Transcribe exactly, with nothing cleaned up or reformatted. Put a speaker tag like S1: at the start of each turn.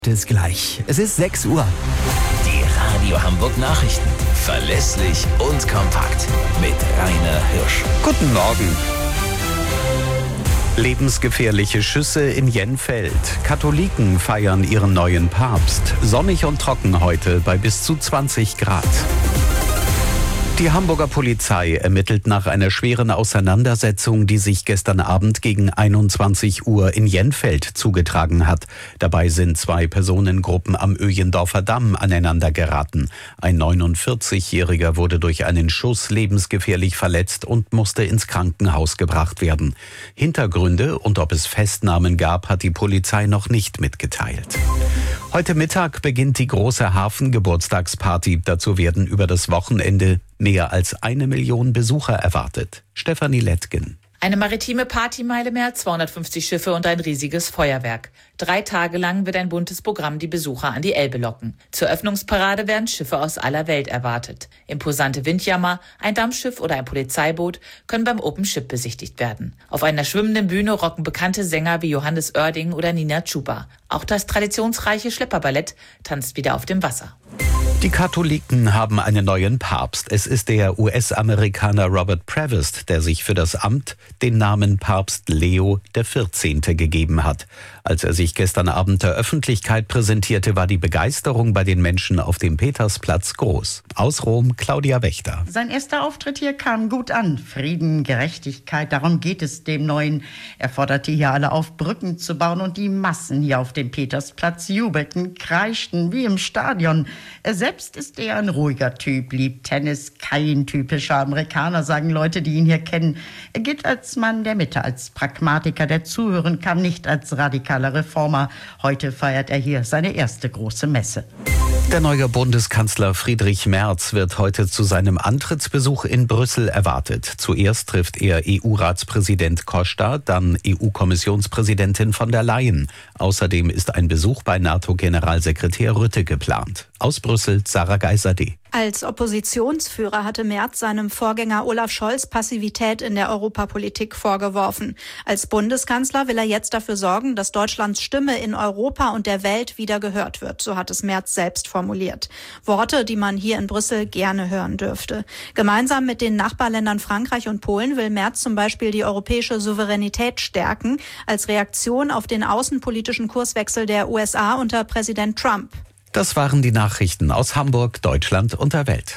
S1: Bis gleich. Es ist sechs Uhr.
S2: Die Radio Hamburg Nachrichten. Verlässlich und kompakt. Mit Rainer Hirsch.
S3: Guten Morgen. Lebensgefährliche Schüsse in Jenfeld. Katholiken feiern ihren neuen Papst. Sonnig und trocken heute bei bis zu zwanzig Grad. Die Hamburger Polizei ermittelt nach einer schweren Auseinandersetzung, die sich gestern Abend gegen einundzwanzig Uhr in Jenfeld zugetragen hat. Dabei sind zwei Personengruppen am Öjendorfer Damm aneinander geraten. Ein neunundvierzigjähriger wurde durch einen Schuss lebensgefährlich verletzt und musste ins Krankenhaus gebracht werden. Hintergründe und ob es Festnahmen gab, hat die Polizei noch nicht mitgeteilt. Heute Mittag beginnt die große Hafengeburtstagsparty. Dazu werden über das Wochenende mehr als eine Million Besucher erwartet. Stefanie Lettgen.
S4: Eine maritime Partymeile, mehr als zweihundertfünfzig Schiffe und ein riesiges Feuerwerk. Drei Tage lang wird ein buntes Programm die Besucher an die Elbe locken. Zur Öffnungsparade werden Schiffe aus aller Welt erwartet. Imposante Windjammer, ein Dampfschiff oder ein Polizeiboot können beim Open Ship besichtigt werden. Auf einer schwimmenden Bühne rocken bekannte Sänger wie Johannes Oerding oder Nina Chuba. Auch das traditionsreiche Schlepperballett tanzt wieder auf dem Wasser.
S3: Die Katholiken haben einen neuen Papst. Es ist der U S-Amerikaner Robert Prevost, der sich für das Amt den Namen Papst Leo der vierzehnte gegeben hat. Als er sich gestern Abend der Öffentlichkeit präsentierte, war die Begeisterung bei den Menschen auf dem Petersplatz groß. Aus Rom, Claudia Wächter.
S5: Sein erster Auftritt hier kam gut an. Frieden, Gerechtigkeit, darum geht es dem Neuen. Er forderte hier alle auf, Brücken zu bauen, und die Massen hier auf dem Petersplatz jubelten, kreischten wie im Stadion. Er selbst ist eher ein ruhiger Typ, liebt Tennis, kein typischer Amerikaner, sagen Leute, die ihn hier kennen. Er gilt als Mann der Mitte, als Pragmatiker, der zuhören kann, nicht als radikaler Reformer. Heute feiert er hier seine erste große Messe.
S3: Der neue Bundeskanzler Friedrich Merz wird heute zu seinem Antrittsbesuch in Brüssel erwartet. Zuerst trifft er E U-Ratspräsident Costa, dann E U-Kommissionspräsidentin von der Leyen. Außerdem ist ein Besuch bei NATO-Generalsekretär Rutte geplant. Aus Brüssel, Sarah Geiserde.
S6: Als Oppositionsführer hatte Merz seinem Vorgänger Olaf Scholz Passivität in der Europapolitik vorgeworfen. Als Bundeskanzler will er jetzt dafür sorgen, dass Deutschlands Stimme in Europa und der Welt wieder gehört wird. So hat es Merz selbst formuliert. Worte, die man hier in Brüssel gerne hören dürfte. Gemeinsam mit den Nachbarländern Frankreich und Polen will Merz zum Beispiel die europäische Souveränität stärken, als Reaktion auf den außenpolitischen Kurswechsel der U S A unter Präsident Trump.
S3: Das waren die Nachrichten aus Hamburg, Deutschland und der Welt.